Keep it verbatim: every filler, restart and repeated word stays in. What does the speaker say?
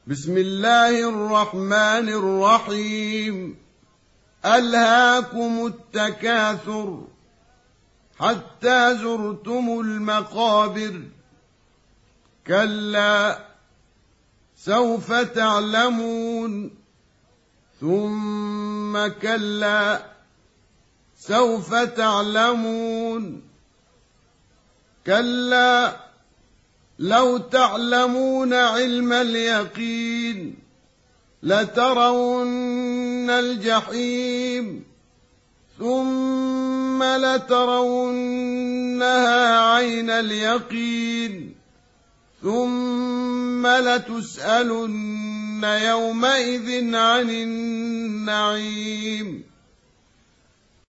بسم الله الرحمن الرحيم. ألهاكم التكاثر حتى زرتم المقابر، كلا سوف تعلمون، ثم كلا سوف تعلمون، كلا لو تعلمون علم اليقين لترون الجحيم ثم لترونها عين اليقين ثم لتسألن يومئذ عن النعيم.